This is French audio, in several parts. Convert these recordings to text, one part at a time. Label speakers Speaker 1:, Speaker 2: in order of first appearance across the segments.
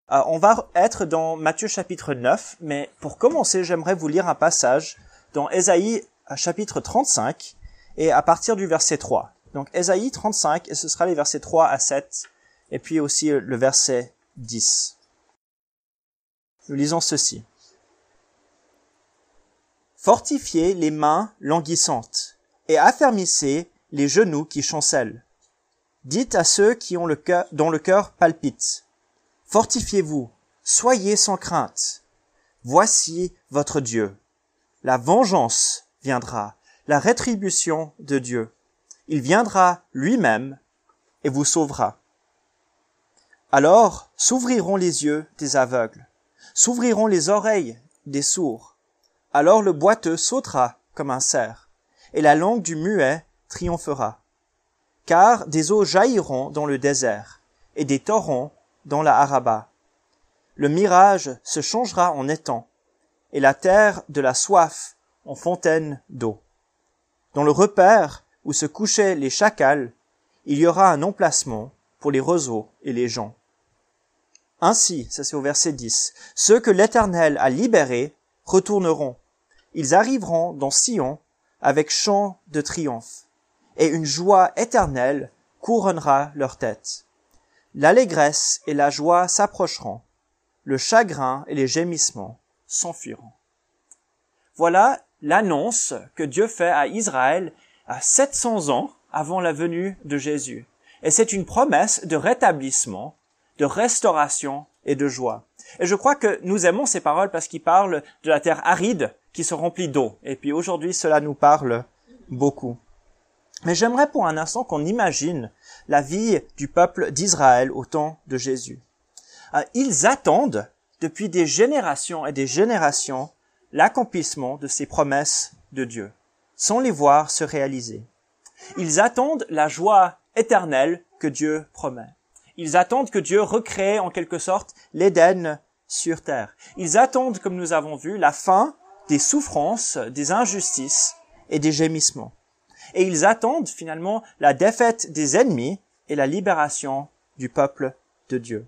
Speaker 1: On va être dans Matthieu chapitre 9, mais pour commencer, j'aimerais vous lire un passage dans Ésaïe chapitre 35 et à partir du verset 3. Donc Ésaïe 35 et ce sera les versets 3 à 7 et puis aussi le verset 10. Nous lisons ceci. Fortifiez les mains languissantes et affermissez les genoux qui chancellent. Dites à ceux qui ont dont le cœur palpite. Fortifiez-vous, soyez sans crainte. Voici votre Dieu. La vengeance viendra, la rétribution de Dieu. Il viendra lui-même et vous sauvera. Alors s'ouvriront les yeux des aveugles, s'ouvriront les oreilles des sourds. Alors le boiteux sautera comme un cerf, et la langue du muet triomphera. Car des eaux jailliront dans le désert, et des torrents dans la Araba. Le mirage se changera en étang, et la terre de la soif en fontaine d'eau. Dans le repaire où se couchaient les chacals, il y aura un emplacement pour les roseaux et les joncs. Ainsi, ça c'est au verset 10, ceux que l'Éternel a libérés retourneront. Ils arriveront dans Sion avec chant de triomphe, et une joie éternelle couronnera leur tête. L'allégresse et la joie s'approcheront, le chagrin et les gémissements s'enfuiront. Voilà l'annonce que Dieu fait à Israël à 700 ans avant la venue de Jésus. Et c'est une promesse de rétablissement, de restauration et de joie. Et je crois que nous aimons ces paroles parce qu'ils parlent de la terre aride qui se remplit d'eau. Et puis aujourd'hui, cela nous parle beaucoup. Mais j'aimerais pour un instant qu'on imagine la vie du peuple d'Israël au temps de Jésus. Ils attendent depuis des générations et des générations l'accomplissement de ces promesses de Dieu, sans les voir se réaliser. Ils attendent la joie éternelle que Dieu promet. Ils attendent que Dieu recrée en quelque sorte l'Éden sur terre. Ils attendent, comme nous avons vu, la fin des souffrances, des injustices et des gémissements. Et ils attendent finalement la défaite des ennemis et la libération du peuple de Dieu.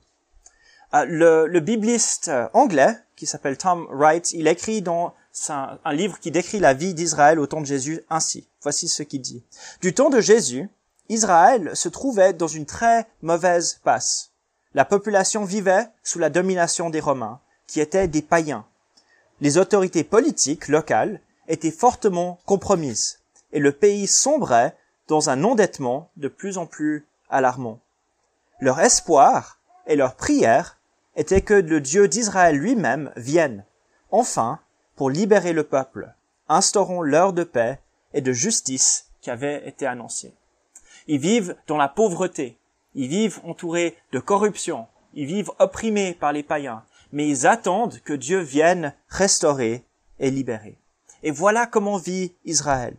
Speaker 1: Le bibliste anglais, qui s'appelle Tom Wright, il écrit dans un livre qui décrit la vie d'Israël au temps de Jésus ainsi. Voici ce qu'il dit. Du temps de Jésus, Israël se trouvait dans une très mauvaise passe. La population vivait sous la domination des Romains, qui étaient des païens. Les autorités politiques locales étaient fortement compromises. Et le pays sombrait dans un endettement de plus en plus alarmant. Leur espoir et leur prière était que le Dieu d'Israël lui-même vienne, enfin, pour libérer le peuple, instaurant l'heure de paix et de justice qui avait été annoncée. Ils vivent dans la pauvreté, ils vivent entourés de corruption, ils vivent opprimés par les païens, mais ils attendent que Dieu vienne restaurer et libérer. Et voilà comment vit Israël.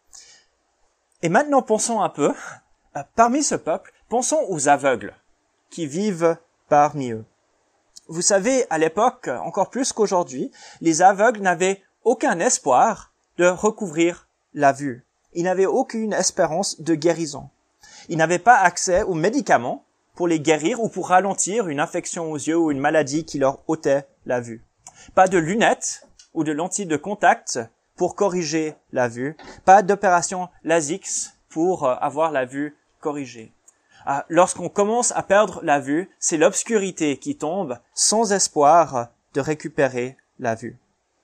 Speaker 1: Et maintenant, pensons un peu, parmi ce peuple, pensons aux aveugles qui vivent parmi eux. Vous savez, à l'époque, encore plus qu'aujourd'hui, les aveugles n'avaient aucun espoir de recouvrir la vue. Ils n'avaient aucune espérance de guérison. Ils n'avaient pas accès aux médicaments pour les guérir ou pour ralentir une infection aux yeux ou une maladie qui leur ôtait la vue. Pas de lunettes ou de lentilles de contact pour corriger la vue, pas d'opération LASIK pour avoir la vue corrigée. Lorsqu'on commence à perdre la vue, c'est l'obscurité qui tombe sans espoir de récupérer la vue.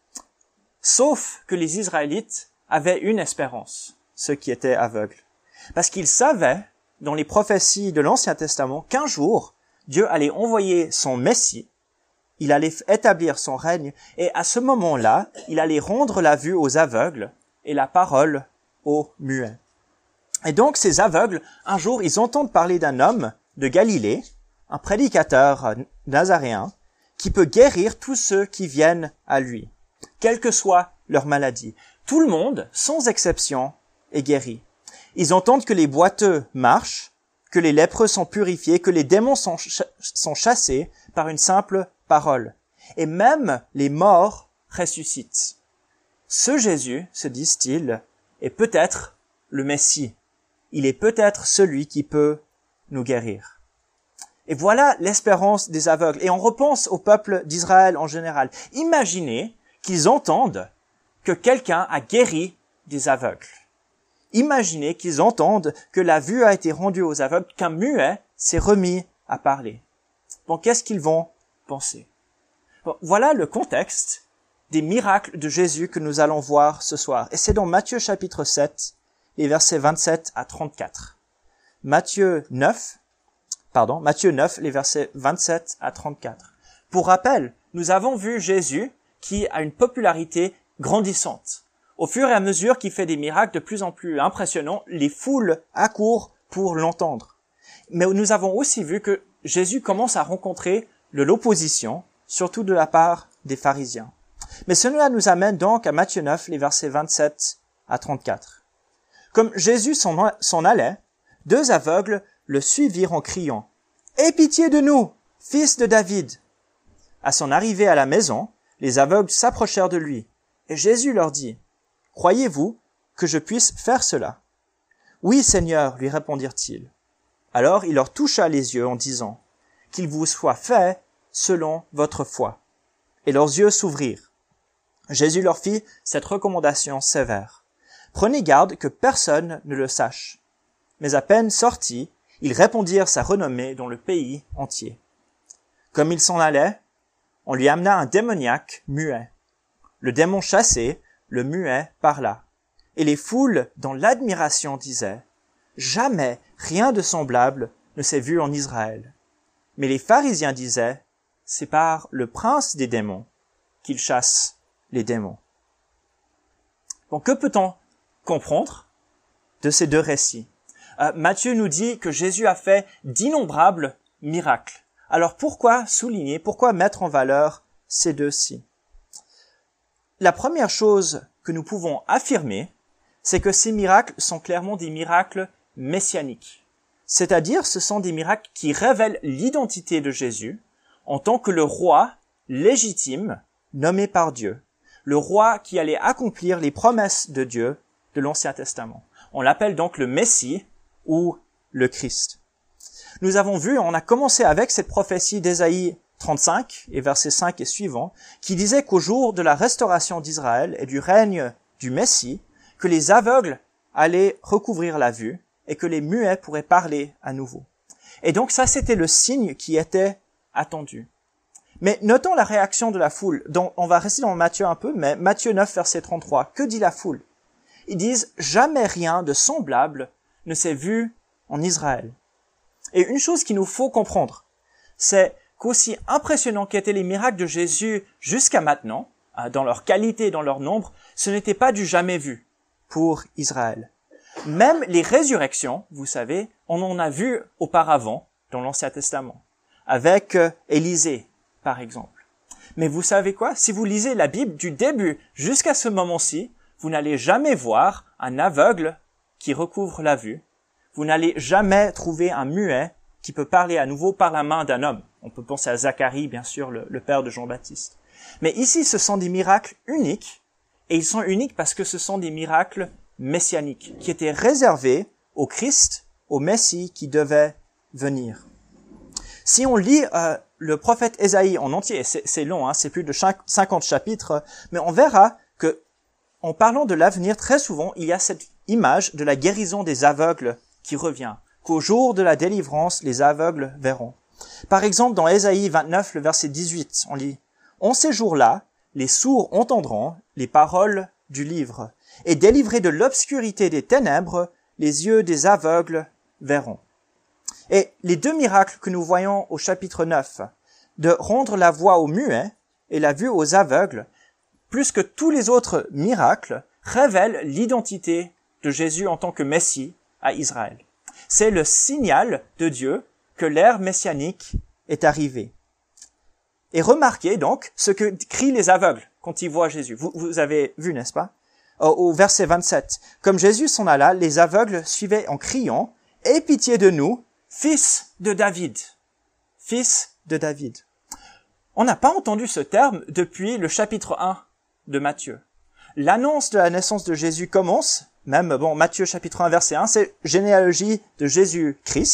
Speaker 1: Sauf que les Israélites avaient une espérance, ceux qui étaient aveugles. Parce qu'ils savaient, dans les prophéties de l'Ancien Testament, qu'un jour, Dieu allait envoyer son Messie, il allait établir son règne, et à ce moment-là, il allait rendre la vue aux aveugles et la parole aux muets. Et donc, ces aveugles, un jour, ils entendent parler d'un homme de Galilée, un prédicateur nazaréen, qui peut guérir tous ceux qui viennent à lui, quelle que soit leur maladie. Tout le monde, sans exception, est guéri. Ils entendent que les boiteux marchent, que les lépreux sont purifiés, que les démons sont chassés par une simple parole. Et même les morts ressuscitent. Ce Jésus, se disent-ils, est peut-être le Messie. Il est peut-être celui qui peut nous guérir. Et voilà l'espérance des aveugles. Et on repense au peuple d'Israël en général. Imaginez qu'ils entendent que quelqu'un a guéri des aveugles. Imaginez qu'ils entendent que la vue a été rendue aux aveugles, qu'un muet s'est remis à parler. Bon, qu'est-ce qu'ils vont penser? Bon, voilà le contexte des miracles de Jésus que nous allons voir ce soir. Et c'est dans Matthieu chapitre 7, les versets 27 à 34. Matthieu 9, les versets 27 à 34. Pour rappel, nous avons vu Jésus qui a une popularité grandissante. Au fur et à mesure qu'il fait des miracles de plus en plus impressionnants, les foules accourent pour l'entendre. Mais nous avons aussi vu que Jésus commence à rencontrer de l'opposition, surtout de la part des pharisiens. Mais cela nous amène donc à Matthieu 9, les versets 27 à 34. Comme Jésus s'en allait, 2 aveugles le suivirent en criant « Aie pitié de nous, fils de David !» À son arrivée à la maison, les aveugles s'approchèrent de lui, et Jésus leur dit « Croyez-vous que je puisse faire cela ?» « Oui, Seigneur, lui répondirent-ils. Alors il leur toucha les yeux en disant « Qu'il vous soit fait selon votre foi. » Et leurs yeux s'ouvrirent. Jésus leur fit cette recommandation sévère. « Prenez garde que personne ne le sache. » Mais à peine sortis, ils répandirent sa renommée dans le pays entier. Comme il s'en allait, on lui amena un démoniaque muet. Le démon chassé, le muet parla. Et les foules, dans l'admiration, disaient « Jamais rien de semblable ne s'est vu en Israël. » Mais les pharisiens disaient « C'est par le prince des démons qu'il chasse les démons. » Bon, que peut-on comprendre de ces 2 récits? Matthieu nous dit que Jésus a fait d'innombrables miracles. Alors pourquoi souligner, pourquoi mettre en valeur ces 2-ci? La première chose que nous pouvons affirmer, c'est que ces miracles sont clairement des miracles messianiques. C'est-à-dire, ce sont des miracles qui révèlent l'identité de Jésus en tant que le roi légitime nommé par Dieu. Le roi qui allait accomplir les promesses de Dieu de l'Ancien Testament. On l'appelle donc le Messie ou le Christ. Nous avons vu, on a commencé avec cette prophétie d'Ésaïe 35 et versets 5 et suivants, qui disait qu'au jour de la restauration d'Israël et du règne du Messie, que les aveugles allaient recouvrir la vue et que les muets pourraient parler à nouveau. Et donc ça, c'était le signe qui était attendu. Mais notons la réaction de la foule. Donc, on va rester dans Matthieu un peu, mais Matthieu 9, verset 33. Que dit la foule? Ils disent « Jamais rien de semblable ne s'est vu en Israël. » Et une chose qu'il nous faut comprendre, c'est qu'aussi impressionnants qu'étaient les miracles de Jésus jusqu'à maintenant, dans leur qualité, dans leur nombre, ce n'était pas du jamais vu pour Israël. Même les résurrections, vous savez, on en a vu auparavant dans l'Ancien Testament, avec Élisée, par exemple. Mais vous savez quoi? Si vous lisez la Bible du début jusqu'à ce moment-ci, vous n'allez jamais voir un aveugle qui recouvre la vue. Vous n'allez jamais trouver un muet qui peut parler à nouveau par la main d'un homme. On peut penser à Zacharie, bien sûr, le père de Jean-Baptiste. Mais ici, ce sont des miracles uniques, et ils sont uniques parce que ce sont des miracles messianiques, qui étaient réservés au Christ, au Messie qui devait venir. Si on lit le prophète Ésaïe en entier, c'est long, c'est plus de 50 chapitres, mais on verra que, en parlant de l'avenir, très souvent, il y a cette image de la guérison des aveugles qui revient, qu'au jour de la délivrance, les aveugles verront. Par exemple, dans Ésaïe 29, le verset 18, on lit « En ces jours-là, les sourds entendront les paroles du livre, et délivrés de l'obscurité des ténèbres, les yeux des aveugles verront. » Et les 2 miracles que nous voyons au chapitre 9, de rendre la voix aux muets et la vue aux aveugles, plus que tous les autres miracles, révèlent l'identité de Jésus en tant que Messie à Israël. C'est le signal de Dieu que l'ère messianique est arrivée. Et remarquez donc ce que crient les aveugles quand ils voient Jésus. Vous avez vu, n'est-ce pas? Au verset 27. Comme Jésus s'en alla, les aveugles suivaient en criant « Aie pitié de nous, fils de David !» Fils de David. On n'a pas entendu ce terme depuis le chapitre 1 de Matthieu. L'annonce de la naissance de Jésus commence, Matthieu chapitre 1 verset 1, c'est généalogie de Jésus-Christ,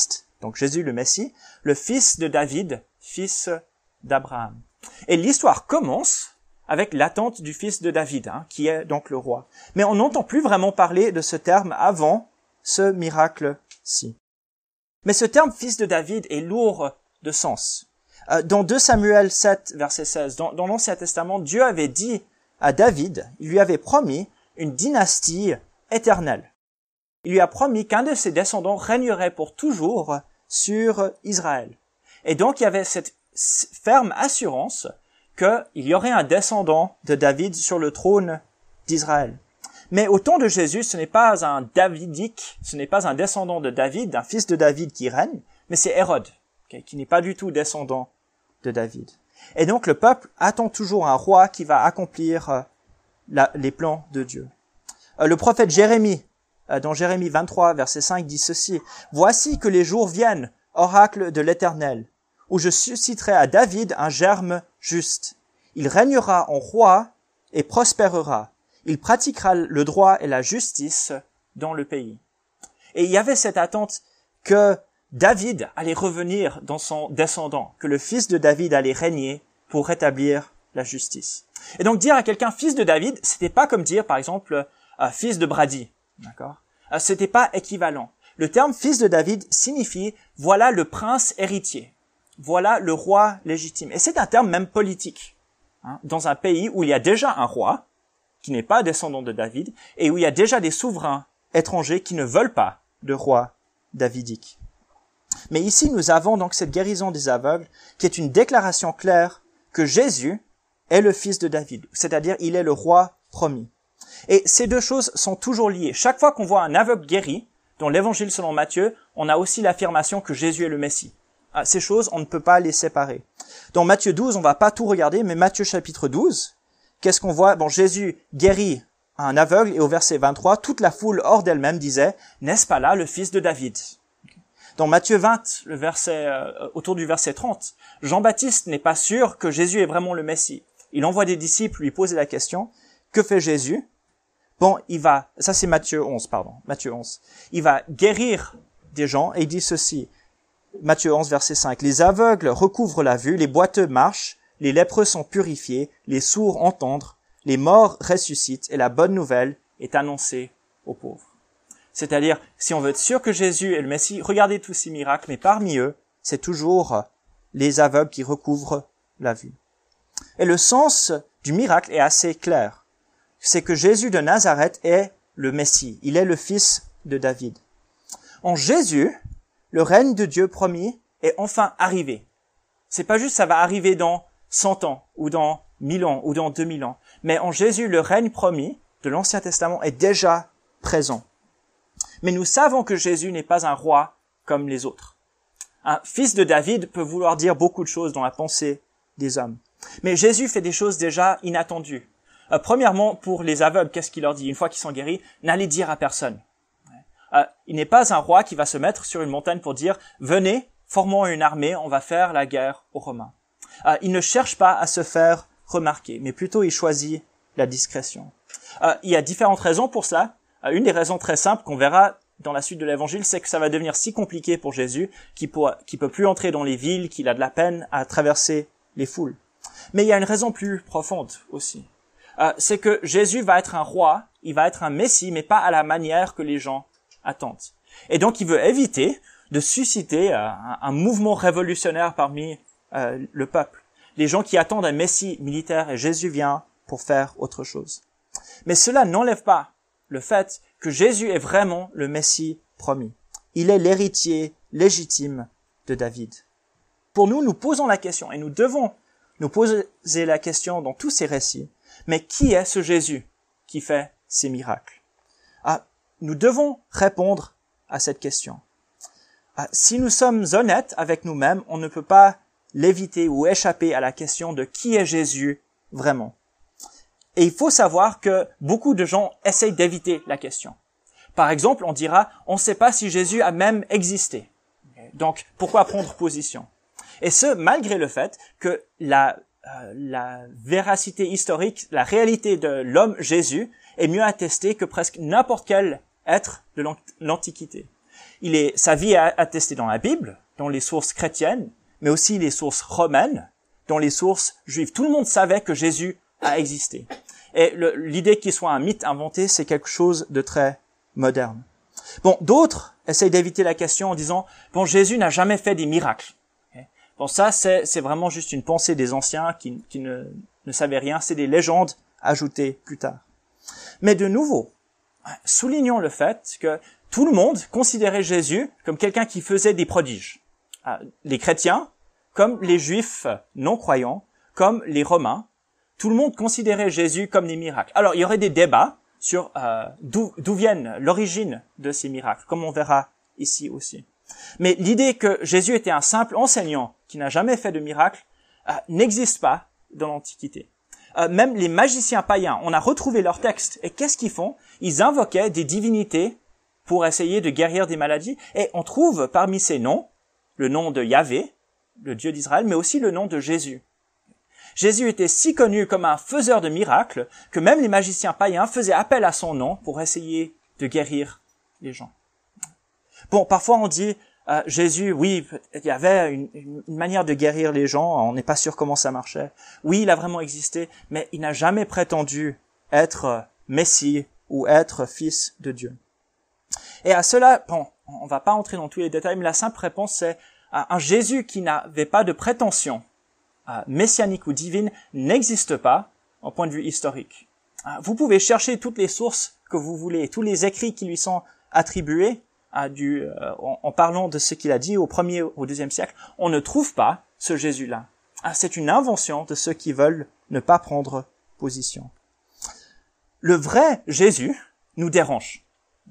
Speaker 1: donc Jésus le Messie, le fils de David, fils d'Abraham. Et l'histoire commence avec l'attente du fils de David, qui est donc le roi. Mais on n'entend plus vraiment parler de ce terme avant ce miracle-ci. Mais ce terme fils de David est lourd de sens. Dans 2 Samuel 7, verset 16, dans l'Ancien Testament, Dieu avait dit à David, il lui avait promis une dynastie éternelle. Il lui a promis qu'un de ses descendants régnerait pour toujours sur Israël. Et donc il y avait cette ferme assurance qu'il y aurait un descendant de David sur le trône d'Israël. Mais au temps de Jésus, ce n'est pas un davidique, ce n'est pas un descendant de David, d'un fils de David qui règne, mais c'est Hérode, qui n'est pas du tout descendant de David. Et donc le peuple attend toujours un roi qui va accomplir les plans de Dieu. Le prophète Jérémie, dans Jérémie 23, verset 5, dit ceci, « Voici que les jours viennent, oracle de l'Éternel, où je susciterai à David un germe juste. Il régnera en roi et prospérera. Il pratiquera le droit et la justice dans le pays. » Et il y avait cette attente que David allait revenir dans son descendant, que le fils de David allait régner pour rétablir la justice. Et donc dire à quelqu'un fils de David, c'était pas comme dire par exemple fils de Brady, d'accord ? C'était pas équivalent. Le terme fils de David signifie voilà le prince héritier, voilà le roi légitime. Et c'est un terme même politique, dans un pays où il y a déjà un roi qui n'est pas descendant de David et où il y a déjà des souverains étrangers qui ne veulent pas de roi davidique. Mais ici, nous avons donc cette guérison des aveugles qui est une déclaration claire que Jésus est le fils de David, c'est-à-dire il est le roi promis. Et ces deux choses sont toujours liées. Chaque fois qu'on voit un aveugle guéri, dans l'évangile selon Matthieu, on a aussi l'affirmation que Jésus est le Messie. Ces choses, on ne peut pas les séparer. Dans Matthieu 12, on va pas tout regarder, mais Matthieu chapitre 12, qu'est-ce qu'on voit? Bon, Jésus guérit un aveugle et au verset 23, toute la foule hors d'elle-même disait, n'est-ce pas là le fils de David? Dans Matthieu 20, autour du verset 30, Jean-Baptiste n'est pas sûr que Jésus est vraiment le Messie. Il envoie des disciples lui poser la question, que fait Jésus? Bon, ça c'est Matthieu 11. Il va guérir des gens et il dit ceci, Matthieu 11, verset 5, les aveugles recouvrent la vue, les boiteux marchent, les lépreux sont purifiés, les sourds entendent, les morts ressuscitent et la bonne nouvelle est annoncée aux pauvres. C'est-à-dire, si on veut être sûr que Jésus est le Messie, regardez tous ces miracles, mais parmi eux, c'est toujours les aveugles qui recouvrent la vue. Et le sens du miracle est assez clair. C'est que Jésus de Nazareth est le Messie. Il est le fils de David. En Jésus, le règne de Dieu promis est enfin arrivé. C'est pas juste ça va arriver dans 100 ans, ou dans 1000 ans, ou dans 2000 ans. Mais en Jésus, le règne promis de l'Ancien Testament est déjà présent. Mais nous savons que Jésus n'est pas un roi comme les autres. Un fils de David peut vouloir dire beaucoup de choses dans la pensée des hommes. Mais Jésus fait des choses déjà inattendues. Premièrement, pour les aveugles, qu'est-ce qu'il leur dit? Une fois qu'ils sont guéris, n'allez dire à personne. Il n'est pas un roi qui va se mettre sur une montagne pour dire « Venez, formons une armée, on va faire la guerre aux Romains ». Il ne cherche pas à se faire remarquer, mais plutôt il choisit la discrétion. Il y a différentes raisons pour cela. Une des raisons très simples qu'on verra dans la suite de l'évangile, c'est que ça va devenir si compliqué pour Jésus qu'il peut plus entrer dans les villes, qu'il a de la peine à traverser les foules. Mais il y a une raison plus profonde aussi. C'est que Jésus va être un roi, il va être un Messie, mais pas à la manière que les gens attendent. Et donc il veut éviter de susciter un mouvement révolutionnaire parmi le peuple. Les gens qui attendent un Messie militaire et Jésus vient pour faire autre chose. Mais cela n'enlève pas le fait que Jésus est vraiment le Messie promis. Il est l'héritier légitime de David. Pour nous, nous posons la question, et nous devons nous poser la question dans tous ces récits, mais qui est ce Jésus qui fait ces miracles? Nous devons répondre à cette question. Si nous sommes honnêtes avec nous-mêmes, on ne peut pas l'éviter ou échapper à la question de qui est Jésus vraiment. Et il faut savoir que beaucoup de gens essayent d'éviter la question. Par exemple, on dira, on ne sait pas si Jésus a même existé. Donc, pourquoi prendre position? Et ce, malgré le fait que la véracité historique, la réalité de l'homme Jésus est mieux attestée que presque n'importe quel être de l'Antiquité. Sa vie est attestée dans la Bible, dans les sources chrétiennes, mais aussi les sources romaines, dans les sources juives. Tout le monde savait que Jésus a existé. Et l'idée qu'il soit un mythe inventé, c'est quelque chose de très moderne. Bon, d'autres essayent d'éviter la question en disant, bon, Jésus n'a jamais fait des miracles. Bon, ça, c'est vraiment juste une pensée des anciens qui ne savaient rien. C'est des légendes ajoutées plus tard. Mais de nouveau, soulignons le fait que tout le monde considérait Jésus comme quelqu'un qui faisait des prodiges. Les chrétiens, comme les juifs non-croyants, comme les romains, tout le monde considérait Jésus comme des miracles. Alors, il y aurait des débats sur d'où viennent l'origine de ces miracles, comme on verra ici aussi. Mais l'idée que Jésus était un simple enseignant qui n'a jamais fait de miracle n'existe pas dans l'Antiquité. Même les magiciens païens, on a retrouvé leurs textes. Et qu'est-ce qu'ils font? Ils invoquaient des divinités pour essayer de guérir des maladies. Et on trouve parmi ces noms le nom de Yahvé, le Dieu d'Israël, mais aussi le nom de Jésus. Jésus était si connu comme un faiseur de miracles que même les magiciens païens faisaient appel à son nom pour essayer de guérir les gens. Bon, parfois on dit, Jésus, oui, il y avait une manière de guérir les gens, on n'est pas sûr comment ça marchait. Oui, il a vraiment existé, mais il n'a jamais prétendu être Messie ou être fils de Dieu. Et à cela, bon, on va pas entrer dans tous les détails, mais la simple réponse c'est un Jésus qui n'avait pas de prétention messianique ou divine n'existe pas au point de vue historique. Vous pouvez chercher toutes les sources que vous voulez, tous les écrits qui lui sont attribués en parlant de ce qu'il a dit au 1er ou 2e siècle. On ne trouve pas ce Jésus-là. C'est une invention de ceux qui veulent ne pas prendre position. Le vrai Jésus nous dérange.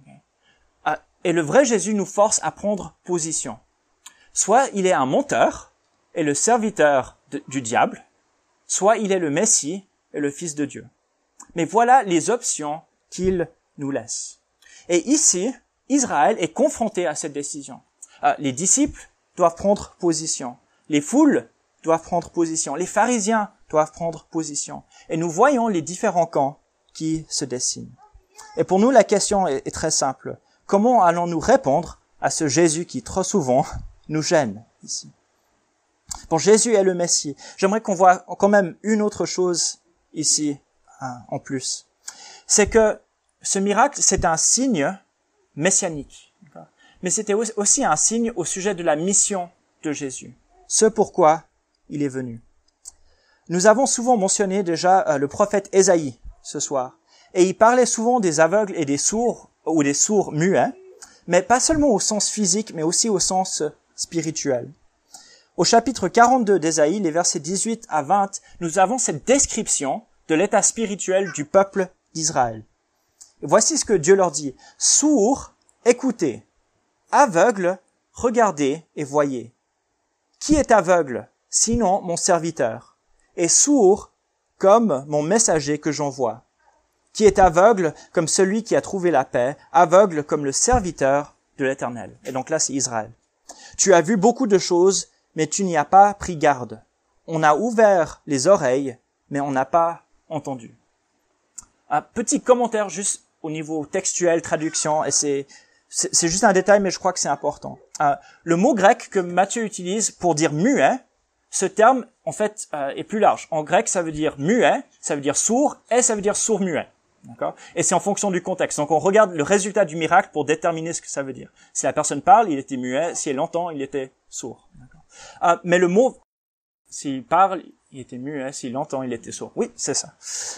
Speaker 1: Et le vrai Jésus nous force à prendre position. Soit il est un menteur et le serviteur du diable, soit il est le Messie et le Fils de Dieu. Mais voilà les options qu'il nous laisse. Et ici, Israël est confronté à cette décision. Les disciples doivent prendre position. Les foules doivent prendre position. Les pharisiens doivent prendre position. Et nous voyons les différents camps qui se dessinent. Et pour nous, la question est très simple. Comment allons-nous répondre à ce Jésus qui, trop souvent, nous gêne ici? Bon, Jésus est le Messie. J'aimerais qu'on voit quand même une autre chose ici, en plus. C'est que ce miracle, c'est un signe messianique. Mais c'était aussi un signe au sujet de la mission de Jésus. Ce pourquoi il est venu. Nous avons souvent mentionné déjà le prophète Ésaïe ce soir. Et il parlait souvent des aveugles et des sourds, ou des sourds muets, mais pas seulement au sens physique, mais aussi au sens spirituel. Au chapitre 42 d'Ésaïe, les versets 18 à 20, nous avons cette description de l'état spirituel du peuple d'Israël. Et voici ce que Dieu leur dit. « Sourds, écoutez. Aveugles, regardez et voyez. Qui est aveugle, sinon mon serviteur, et sourd comme mon messager que j'envoie? Qui est aveugle comme celui qui a trouvé la paix, aveugle comme le serviteur de l'Éternel. » Et donc là, c'est Israël. « Tu as vu beaucoup de choses, mais tu n'y as pas pris garde. On a ouvert les oreilles, mais on n'a pas entendu. » Un petit commentaire juste au niveau textuel, traduction, et c'est juste un détail, mais je crois que c'est important. Le mot grec que Matthieu utilise pour dire muet, ce terme, en fait, est plus large. En grec, ça veut dire muet, ça veut dire sourd, et ça veut dire sourd-muet. D'accord? Et c'est en fonction du contexte. Donc on regarde le résultat du miracle pour déterminer ce que ça veut dire. Si la personne parle, il était muet. Si elle entend, il était sourd. D'accord? Mais le mot, s'il parle, il était muet. S'il entend, il était sourd. Oui, c'est ça.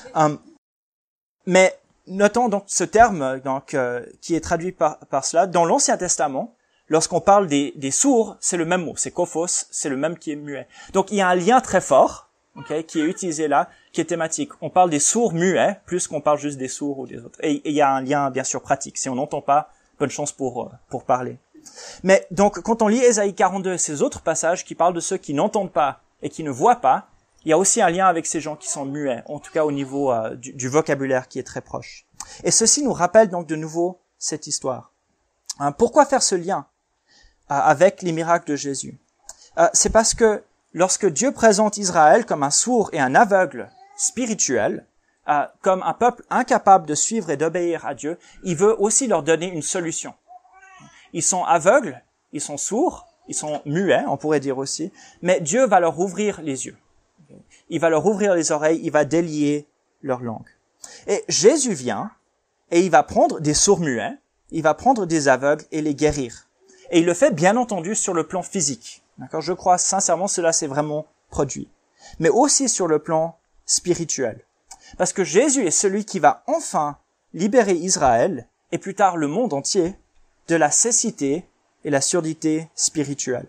Speaker 1: Mais notons donc ce terme qui est traduit par cela. Dans l'Ancien Testament, lorsqu'on parle des sourds, c'est le même mot. C'est kophos, c'est le même qui est muet. Donc il y a un lien très fort, qui est utilisé là, qui est thématique. On parle des sourds muets plus qu'on parle juste des sourds ou des autres. Et il y a un lien bien sûr pratique. Si on n'entend pas, bonne chance pour parler. Mais donc quand on lit Ésaïe 42 et ces autres passages qui parlent de ceux qui n'entendent pas et qui ne voient pas, il y a aussi un lien avec ces gens qui sont muets, en tout cas au niveau du vocabulaire qui est très proche. Et ceci nous rappelle donc de nouveau cette histoire. Pourquoi faire ce lien avec les miracles de Jésus? C'est parce que lorsque Dieu présente Israël comme un sourd et un aveugle spirituel, comme un peuple incapable de suivre et d'obéir à Dieu, il veut aussi leur donner une solution. Ils sont aveugles, ils sont sourds, ils sont muets, on pourrait dire aussi, mais Dieu va leur ouvrir les yeux. Il va leur ouvrir les oreilles, il va délier leur langue. Et Jésus vient, et il va prendre des sourds muets, il va prendre des aveugles et les guérir. Et il le fait bien entendu sur le plan physique. D'accord? Je crois sincèrement cela s'est vraiment produit. Mais aussi sur le plan spirituel. Parce que Jésus est celui qui va enfin libérer Israël, et plus tard le monde entier, de la cécité et la surdité spirituelle.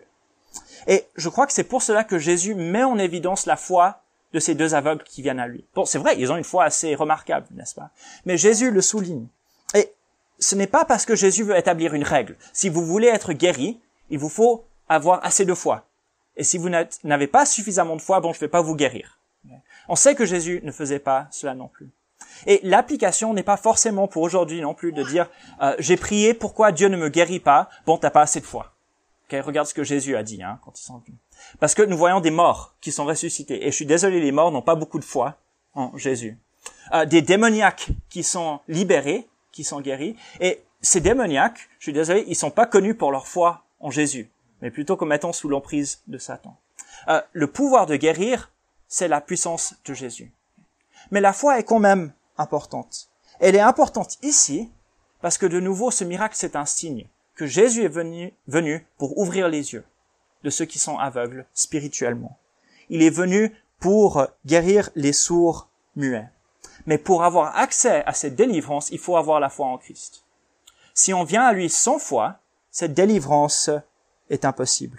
Speaker 1: Et je crois que c'est pour cela que Jésus met en évidence la foi de ces deux aveugles qui viennent à lui. Bon, c'est vrai, ils ont une foi assez remarquable, n'est-ce pas? Mais Jésus le souligne. Et ce n'est pas parce que Jésus veut établir une règle. Si vous voulez être guéri, il vous faut avoir assez de foi. Et si vous n'avez pas suffisamment de foi, bon, je ne vais pas vous guérir. On sait que Jésus ne faisait pas cela non plus. Et l'application n'est pas forcément pour aujourd'hui non plus de dire j'ai prié, pourquoi Dieu ne me guérit pas? Bon, t'as pas assez de foi. Okay, regarde ce que Jésus a dit quand ils sont venus. Parce que nous voyons des morts qui sont ressuscités. Et je suis désolé, les morts n'ont pas beaucoup de foi en Jésus. Des démoniaques qui sont libérés, qui sont guéris. Et ces démoniaques, je suis désolé, ils sont pas connus pour leur foi en Jésus, mais plutôt comme étant sous l'emprise de Satan. Le pouvoir de guérir, c'est la puissance de Jésus. Mais la foi est quand même importante. Elle est importante ici parce que de nouveau, ce miracle, c'est un signe que Jésus est venu pour ouvrir les yeux de ceux qui sont aveugles spirituellement. Il est venu pour guérir les sourds muets. Mais pour avoir accès à cette délivrance, il faut avoir la foi en Christ. Si on vient à lui sans foi, cette délivrance est impossible.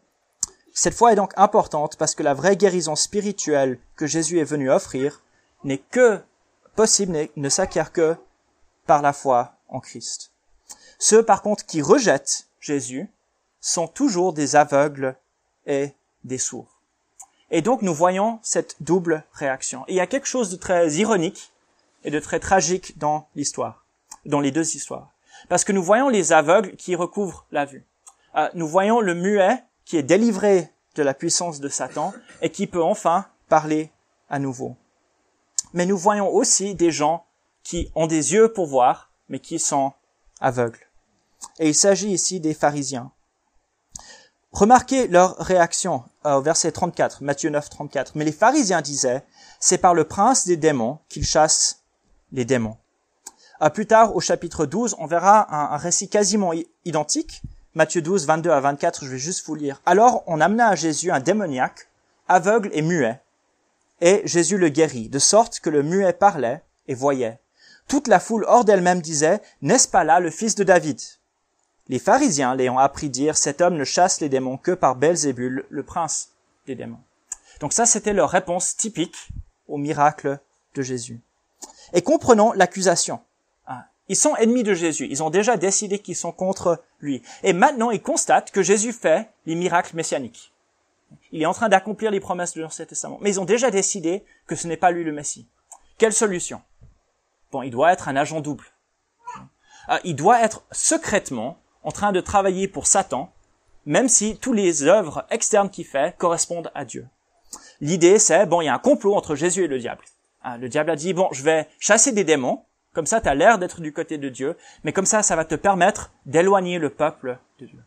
Speaker 1: Cette foi est donc importante parce que la vraie guérison spirituelle que Jésus est venu offrir n'est que possible, ne s'acquiert que par la foi en Christ. Ceux, par contre, qui rejettent Jésus sont toujours des aveugles et des sourds. Et donc, nous voyons cette double réaction. Et il y a quelque chose de très ironique et de très tragique dans l'histoire, dans les deux histoires. Parce que nous voyons les aveugles qui recouvrent la vue. Nous voyons le muet qui est délivré de la puissance de Satan et qui peut enfin parler à nouveau. Mais nous voyons aussi des gens qui ont des yeux pour voir, mais qui sont aveugles. Et il s'agit ici des pharisiens. Remarquez leur réaction au verset 34, Matthieu 9, 34. Mais les pharisiens disaient, c'est par le prince des démons qu'ils chassent les démons. Plus tard, au chapitre 12, on verra un récit quasiment identique. Matthieu 12, 22 à 24, je vais juste vous lire. Alors, on amena à Jésus un démoniaque, aveugle et muet, et Jésus le guérit, de sorte que le muet parlait et voyait. Toute la foule hors d'elle-même disait, n'est-ce pas là le fils de David? Les pharisiens l'ayant appris dire, cet homme ne chasse les démons que par Belzébul, le prince des démons. Donc ça, c'était leur réponse typique au miracle de Jésus. Et comprenons l'accusation. Ils sont ennemis de Jésus. Ils ont déjà décidé qu'ils sont contre lui. Et maintenant, ils constatent que Jésus fait les miracles messianiques. Il est en train d'accomplir les promesses de l'Ancien Testament. Mais ils ont déjà décidé que ce n'est pas lui le Messie. Quelle solution? Bon, il doit être un agent double. Il doit être secrètement en train de travailler pour Satan, même si toutes les œuvres externes qu'il fait correspondent à Dieu. L'idée, c'est, il y a un complot entre Jésus et le diable. Le diable a dit, je vais chasser des démons, comme ça, tu as l'air d'être du côté de Dieu, mais comme ça va te permettre d'éloigner le peuple de Dieu.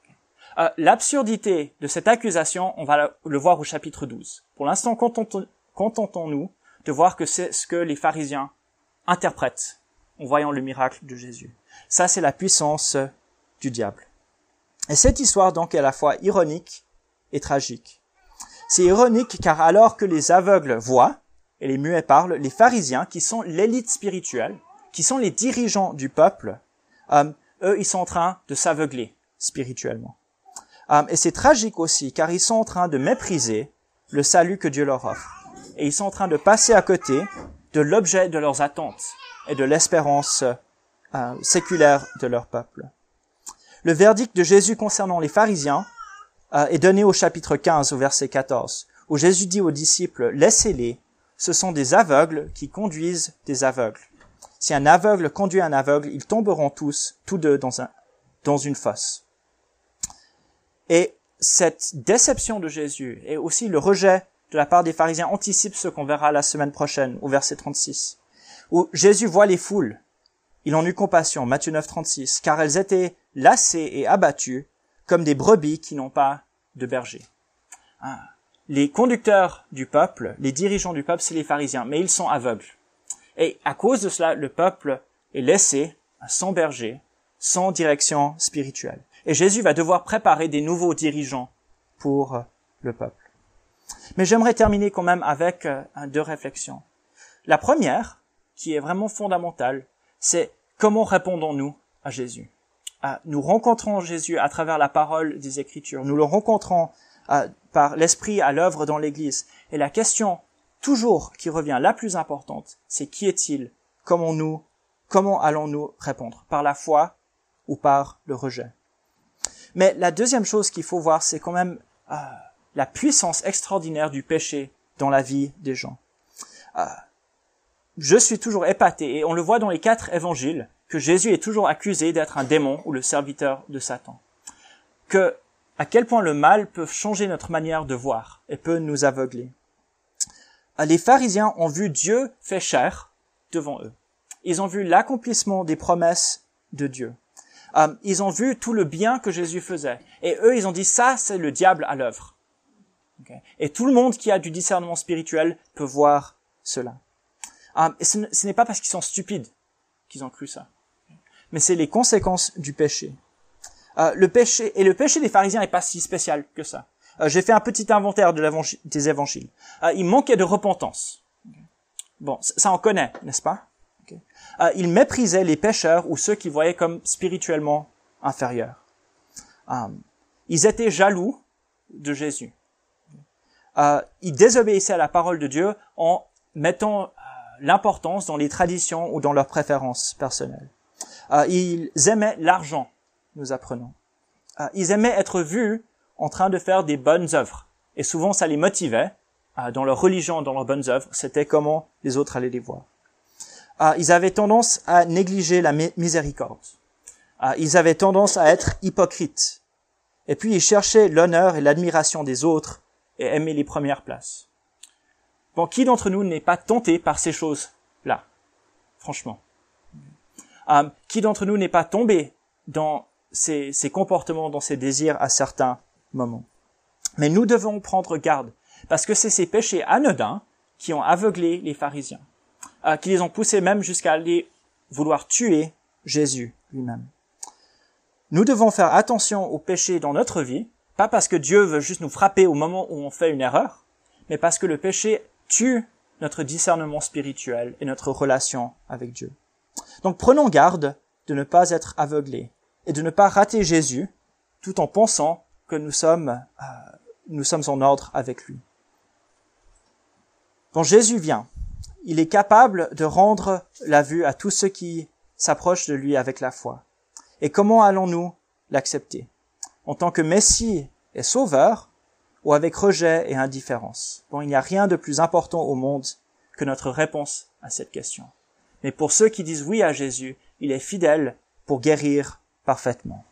Speaker 1: L'absurdité de cette accusation, on va le voir au chapitre 12. Pour l'instant, contentons-nous de voir que c'est ce que les pharisiens interprètent en voyant le miracle de Jésus. Ça, c'est la puissance du diable. Et cette histoire, donc, est à la fois ironique et tragique. C'est ironique car alors que les aveugles voient, et les muets parlent, les pharisiens, qui sont l'élite spirituelle, qui sont les dirigeants du peuple, eux, ils sont en train de s'aveugler spirituellement. Et c'est tragique aussi, car ils sont en train de mépriser le salut que Dieu leur offre. Et ils sont en train de passer à côté de l'objet de leurs attentes et de l'espérance séculaire de leur peuple. Le verdict de Jésus concernant les pharisiens est donné au chapitre 15, au verset 14, où Jésus dit aux disciples, « Laissez-les, ce sont des aveugles qui conduisent des aveugles. Si un aveugle conduit un aveugle, ils tomberont tous deux dans une fosse. » Et cette déception de Jésus et aussi le rejet de la part des pharisiens anticipe ce qu'on verra la semaine prochaine, au verset 36, où Jésus voit les foules. Il en eut compassion, Matthieu 9, 36, car elles étaient lassés et abattus, comme des brebis qui n'ont pas de berger. Les conducteurs du peuple, les dirigeants du peuple, c'est les pharisiens, mais ils sont aveugles. Et à cause de cela, le peuple est laissé sans berger, sans direction spirituelle. Et Jésus va devoir préparer des nouveaux dirigeants pour le peuple. Mais j'aimerais terminer quand même avec deux réflexions. La première, qui est vraiment fondamentale, c'est comment répondons-nous à Jésus? Nous rencontrons Jésus à travers la parole des Écritures. Nous le rencontrons par l'Esprit à l'œuvre dans l'Église. Et la question toujours qui revient, la plus importante, c'est qui est-il? Comment allons-nous répondre? Par la foi ou par le rejet? Mais la deuxième chose qu'il faut voir, c'est quand même la puissance extraordinaire du péché dans la vie des gens. Je suis toujours épaté, et on le voit dans les 4 évangiles, que Jésus est toujours accusé d'être un démon ou le serviteur de Satan. À quel point le mal peut changer notre manière de voir et peut nous aveugler. Les pharisiens ont vu Dieu fait chair devant eux. Ils ont vu l'accomplissement des promesses de Dieu. Ils ont vu tout le bien que Jésus faisait. Et eux, ils ont dit, ça, c'est le diable à l'œuvre. Okay. Et tout le monde qui a du discernement spirituel peut voir cela. Et ce n'est pas parce qu'ils sont stupides qu'ils ont cru ça. Mais c'est les conséquences du péché. Le péché des pharisiens n'est pas si spécial que ça. J'ai fait un petit inventaire des évangiles. Il manquait de repentance. Bon, ça on connaît, n'est-ce pas? Ils méprisaient les pécheurs ou ceux qu'ils voyaient comme spirituellement inférieurs. Ils étaient jaloux de Jésus. Ils désobéissaient à la parole de Dieu en mettant l'importance dans les traditions ou dans leurs préférences personnelles. Ils aimaient l'argent, nous apprenons. Ils aimaient être vus en train de faire des bonnes œuvres. Et souvent, ça les motivait dans leur religion, dans leurs bonnes œuvres. C'était comment les autres allaient les voir. Ils avaient tendance à négliger la miséricorde. Ils avaient tendance à être hypocrites. Et puis, ils cherchaient l'honneur et l'admiration des autres et aimaient les premières places. Bon, qui d'entre nous n'est pas tenté par ces choses-là? Franchement. Qui d'entre nous n'est pas tombé dans ces comportements, dans ces désirs à certains moments? Mais nous devons prendre garde, parce que c'est ces péchés anodins qui ont aveuglé les pharisiens, qui les ont poussés même jusqu'à aller vouloir tuer Jésus lui-même. Nous devons faire attention aux péchés dans notre vie, pas parce que Dieu veut juste nous frapper au moment où on fait une erreur, mais parce que le péché tue notre discernement spirituel et notre relation avec Dieu. Donc prenons garde de ne pas être aveuglés et de ne pas rater Jésus tout en pensant que nous sommes en ordre avec lui. Quand Jésus vient, il est capable de rendre la vue à tous ceux qui s'approchent de lui avec la foi. Et comment allons-nous l'accepter? En tant que Messie et Sauveur, ou avec rejet et indifférence? Bon, il n'y a rien de plus important au monde que notre réponse à cette question. Mais pour ceux qui disent oui à Jésus, il est fidèle pour guérir parfaitement.